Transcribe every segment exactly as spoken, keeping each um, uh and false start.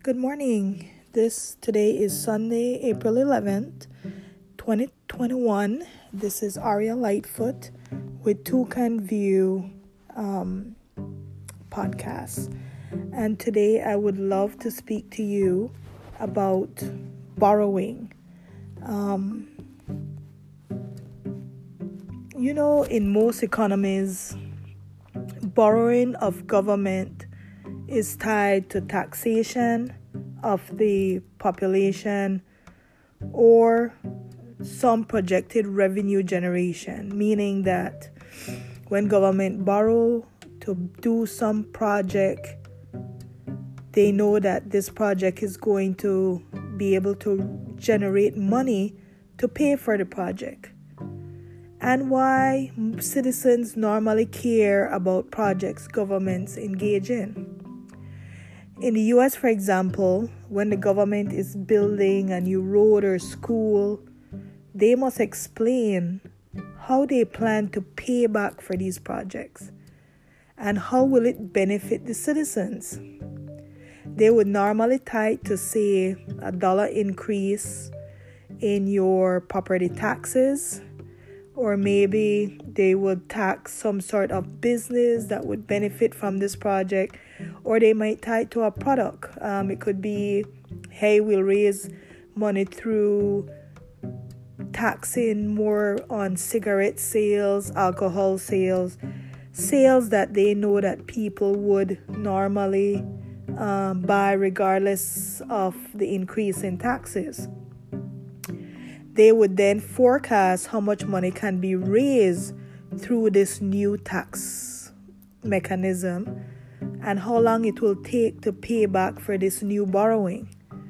Good morning. This today is Sunday, April eleventh, twenty twenty-one. This is Aria Lightfoot with Toucan View um, podcast. And today I would love to speak to you about borrowing. Um, you know, in most economies, borrowing of government is tied to taxation of the population or some projected revenue generation, meaning that when government borrow to do some project, they know that this project is going to be able to generate money to pay for the project. And why citizens normally care about projects governments engage in. In the U S, for example, when the government is building a new road or school, they must explain how they plan to pay back for these projects and how will it benefit the citizens. They would normally tie it to, say, a dollar increase in your property taxes, or maybe they would tax some sort of business that would benefit from this project, or they might tie it to a product. Um, it could be, hey, we'll raise money through taxing more on cigarette sales, alcohol sales, sales that they know that people would normally um, buy regardless of the increase in taxes. They would then forecast how much money can be raised through this new tax mechanism and how long it will take to pay back for this new borrowing.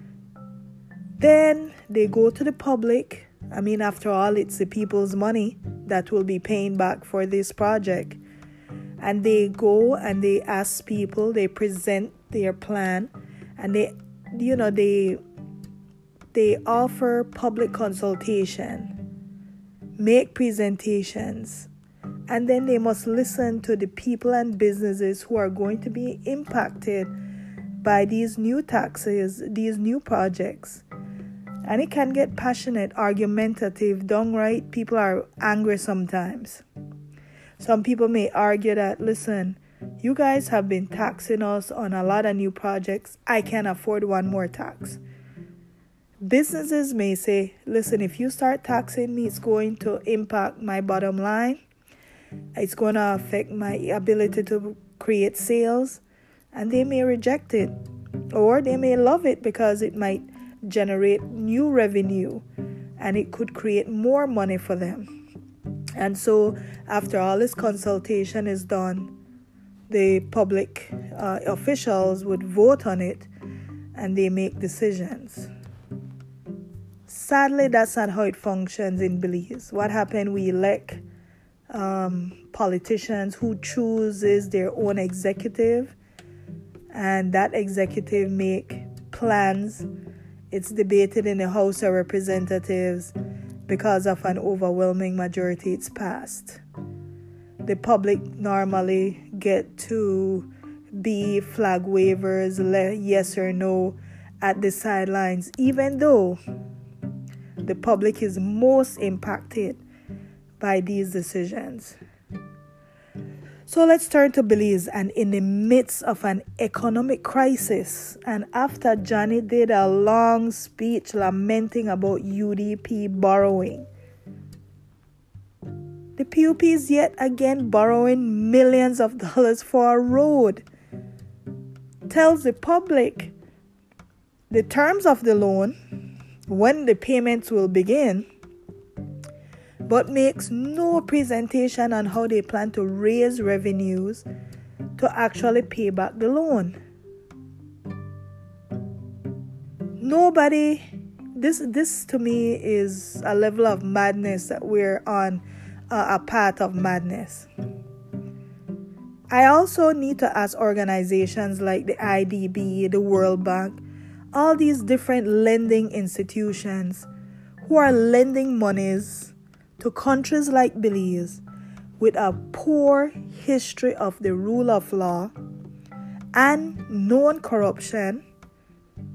Then they go to the public. I mean, after all, it's the people's money that will be paying back for this project. And they go and they ask people, they present their plan, and they, you know, they... They offer public consultation, make presentations, and then they must listen to the people and businesses who are going to be impacted by these new taxes, these new projects. And it can get passionate, argumentative, downright. People are angry sometimes. Some people may argue that, listen, you guys have been taxing us on a lot of new projects. I can't afford one more tax. Businesses may say, listen, if you start taxing me, it's going to impact my bottom line. It's going to affect my ability to create sales. And they may reject it. Or they may love it because it might generate new revenue. And it could create more money for them. And so after all this consultation is done, the public uh, officials would vote on it. And they make decisions. Sadly, that's not how it functions in Belize. What happened? We elect um, politicians who chooses their own executive, and that executive make plans. It's debated in the House of Representatives. Because of an overwhelming majority, it's passed. The public normally get to be flag wavers, yes or no, at the sidelines, even though the public is most impacted by these decisions. So let's turn to Belize, and in the midst of an economic crisis, and after Johnny did a long speech lamenting about U D P borrowing, the P U P is yet again borrowing millions of dollars for a road. Tells the public the terms of the loan, when the payments will begin, but makes no presentation on how they plan to raise revenues to actually pay back the loan. Nobody, this this to me is a level of madness that we're on, uh, a path of madness. I also need to ask organizations like the I D B, the World Bank, all these different lending institutions who are lending monies to countries like Belize with a poor history of the rule of law and known corruption,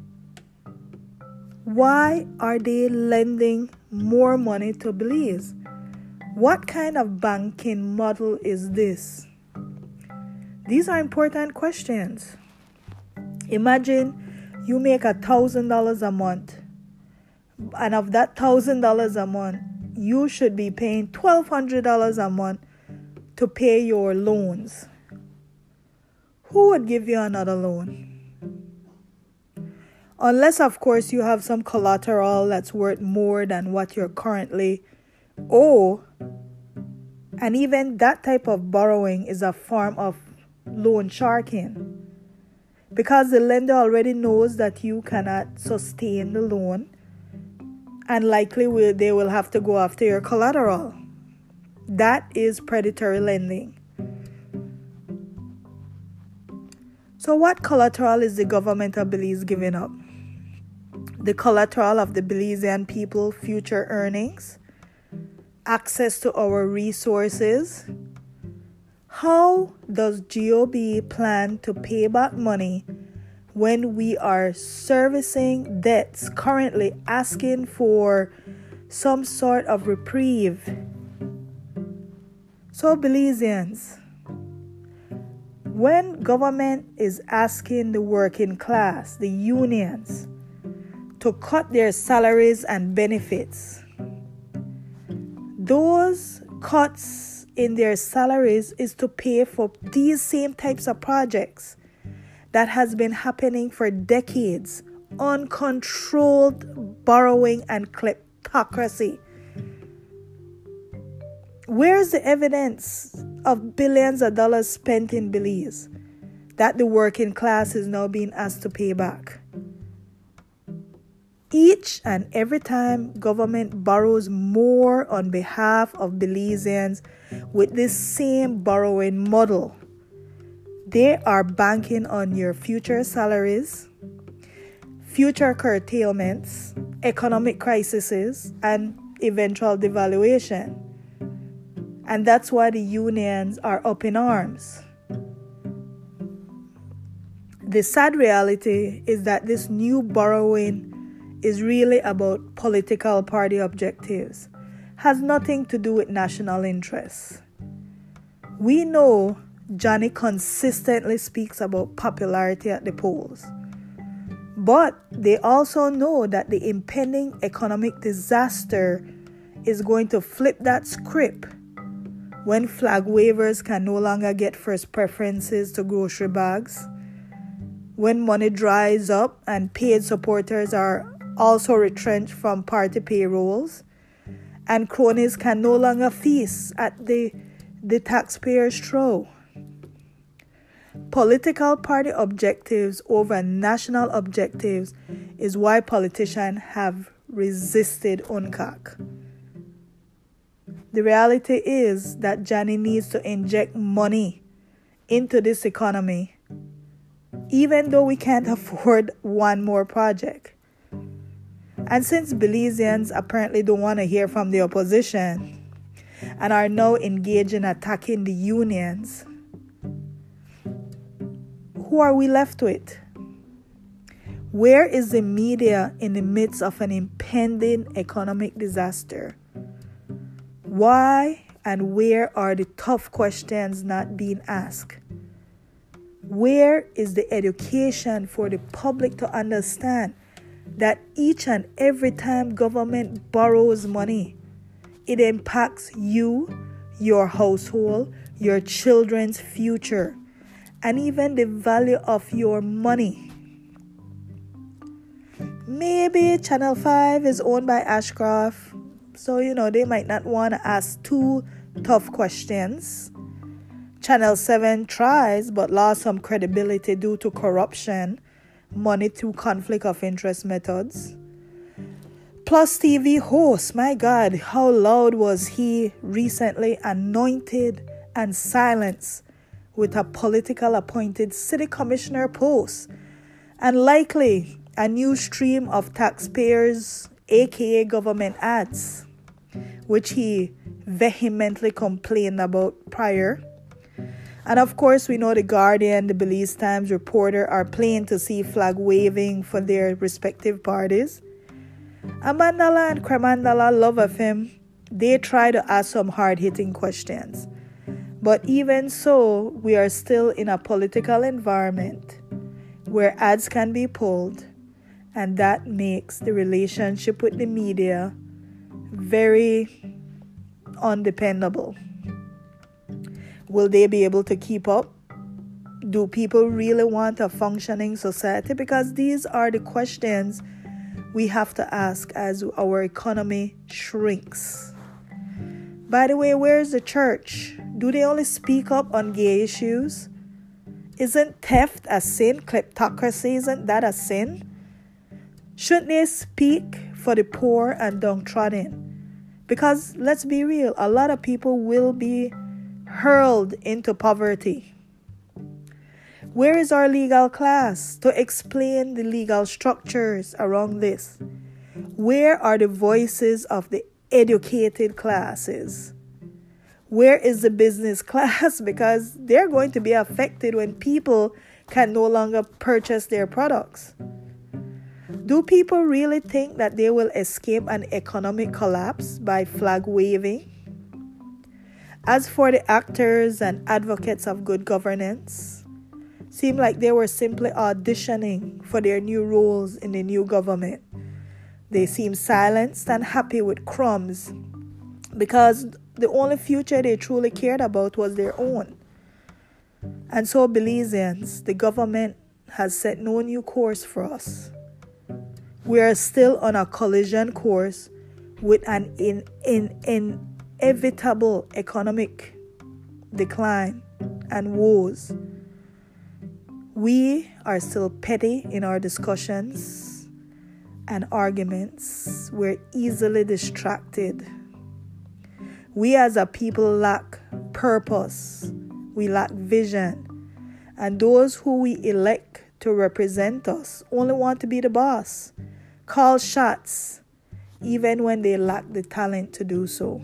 Why are they lending more money to Belize? What kind of banking model is this? These are important questions. Imagine you make a thousand dollars a month, and of that thousand dollars a month, you should be paying twelve hundred dollars a month to pay your loans. Who would give you another loan? Unless, of course, you have some collateral that's worth more than what you're currently owe. And even that type of borrowing is a form of loan sharking, because the lender already knows that you cannot sustain the loan, and likely will, they will have to go after your collateral. That is predatory lending. So what collateral is the government of Belize giving up? The collateral of the Belizean people, future earnings, access to our resources. How does G O B plan to pay back money when we are servicing debts, currently asking for some sort of reprieve? So Belizeans, when government is asking the working class, the unions, to cut their salaries and benefits, those cuts in their salaries is to pay for these same types of projects that has been happening for decades. Uncontrolled borrowing and kleptocracy. Where's the evidence of billions of dollars spent in Belize that the working class is now being asked to pay back? Each and every time government borrows more on behalf of Belizeans with this same borrowing model, they are banking on your future salaries, future curtailments, economic crises, and eventual devaluation. And that's why the unions are up in arms. The sad reality is that this new borrowing is really about political party objectives, has nothing to do with national interests. We know Johnny consistently speaks about popularity at the polls, but they also know that the impending economic disaster is going to flip that script when flag wavers can no longer get first preferences to grocery bags, when money dries up and paid supporters are also retrenched from party payrolls, and cronies can no longer feast at the, the taxpayers' trough. Political party objectives over national objectives is why politicians have resisted U N C A C. The reality is that Johnny needs to inject money into this economy, even though we can't afford one more project. And since Belizeans apparently don't want to hear from the opposition and are now engaged in attacking the unions, who are we left with? Where is the media in the midst of an impending economic disaster? Why and where are the tough questions not being asked? Where is the education for the public to understand that each and every time government borrows money, it impacts you, your household, your children's future, and even the value of your money? Maybe Channel five is owned by Ashcroft, so, you know, they might not want to ask too tough questions. Channel seven tries, but lost some credibility due to corruption, money through conflict of interest methods. Plus T V host, my God, how loud was he recently anointed and silenced with a political appointed city commissioner post, and likely a new stream of taxpayers, aka government ads, which he vehemently complained about prior. And of course, we know the Guardian, the Belize Times reporter are playing to see flag waving for their respective parties. Amandala and Kremandala, love of him, they try to ask some hard-hitting questions. But even so, we are still in a political environment where ads can be pulled, and that makes the relationship with the media very undependable. Will they be able to keep up? Do people really want a functioning society? Because these are the questions we have to ask as our economy shrinks. By the way, where is the church? Do they only speak up on gay issues? Isn't theft a sin? Kleptocracy, isn't that a sin? Shouldn't they speak for the poor and downtrodden? Because let's be real, a lot of people will be hurled into poverty. Where is our legal class to explain the legal structures around this? Where are the voices of the educated classes? Where is the business class? Because they're going to be affected when people can no longer purchase their products. Do people really think that they will escape an economic collapse by flag waving? As for the actors and advocates of good governance, seem like they were simply auditioning for their new roles in the new government. They seem silenced and happy with crumbs because the only future they truly cared about was their own. And so, Belizeans, the government has set no new course for us. We are still on a collision course with an in, in, inevitable economic decline and woes. We are still petty in our discussions and arguments. We're easily distracted. We as a people lack purpose. We lack vision. And those who we elect to represent us only want to be the boss, call shots, even when they lack the talent to do so.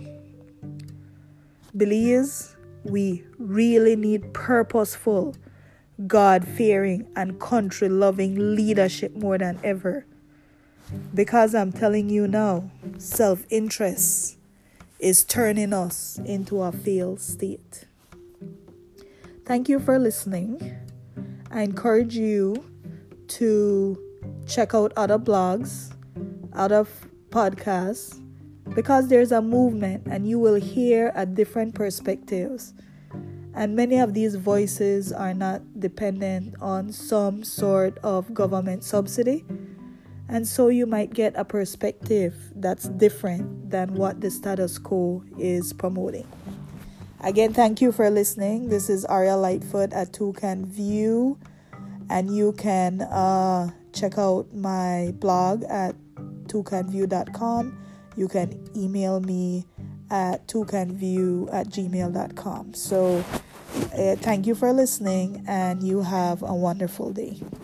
Belize, we really need purposeful, God-fearing, and country-loving leadership more than ever. Because I'm telling you now, self-interest is turning us into a failed state. Thank you for listening. I encourage you to check out other blogs, other podcasts, because there's a movement and you will hear a different perspectives. And many of these voices are not dependent on some sort of government subsidy. And so you might get a perspective that's different than what the status quo is promoting. Again, thank you for listening. This is Aria Lightfoot at Toucan View. And you can uh, check out my blog at toucan view dot com. You can email me at toucan view at gmail dot com. So uh, thank you for listening, and you have a wonderful day.